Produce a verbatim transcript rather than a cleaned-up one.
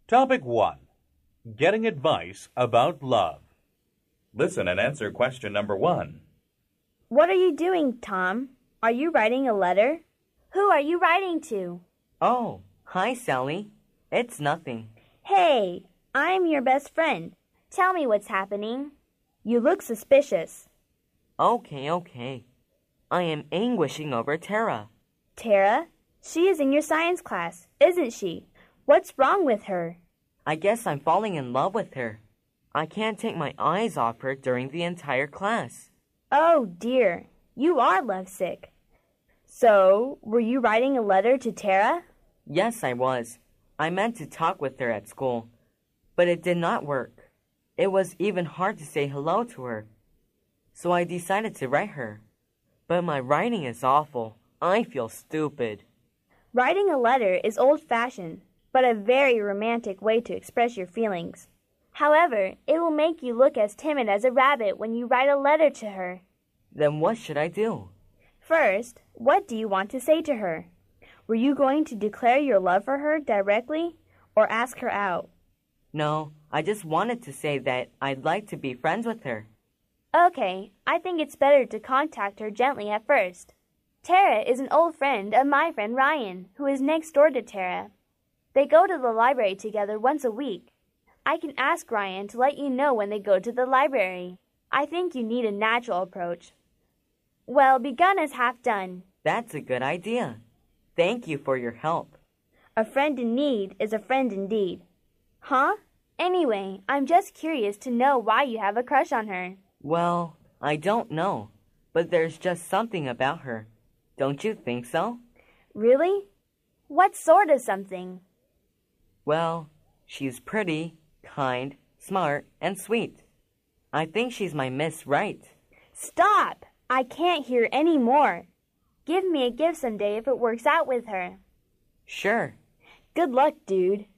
Topic one. Getting advice about love. Listen and answer question number one. What are you doing, Tom? Are you writing a letter? Who are you writing to? Oh, hi, Sally. It's nothing. Hey, I'm your best friend. Tell me what's happening. You look suspicious. Okay, okay. I am anguishing over Tara. Tara? She is in your science class, isn't she? What's wrong with her? I guess I'm falling in love with her. I can't take my eyes off her during the entire class. Oh, dear. You are lovesick. So, were you writing a letter to Tara? Yes, I was. I meant to talk with her at school, but it did not work. It was even hard to say hello to her. So I decided to write her. But my writing is awful. I feel stupid. Writing a letter is old-fashioned, but a very romantic way to express your feelings. However, it will make you look as timid as a rabbit when you write a letter to her. Then what should I do? First, what do you want to say to her? Were you going to declare your love for her directly, or ask her out? No, I just wanted to say that I'd like to be friends with her. Okay, I think it's better to contact her gently at first. Tara is an old friend of my friend Ryan, who is next door to Tara. They go to the library together once a week. I can ask Ryan to let you know when they go to the library. I think you need a natural approach. Well, begun is half done. That's a good idea. Thank you for your help. A friend in need is a friend indeed. Huh? Anyway, I'm just curious to know why you have a crush on her. Well, I don't know, but there's just something about her. Don't you think so? Really? What sort of something? Well, she's pretty, kind, smart, and sweet. I think she's my Miss Right. Stop! I can't hear any more. Give me a gift someday if it works out with her. Sure. Good luck, dude.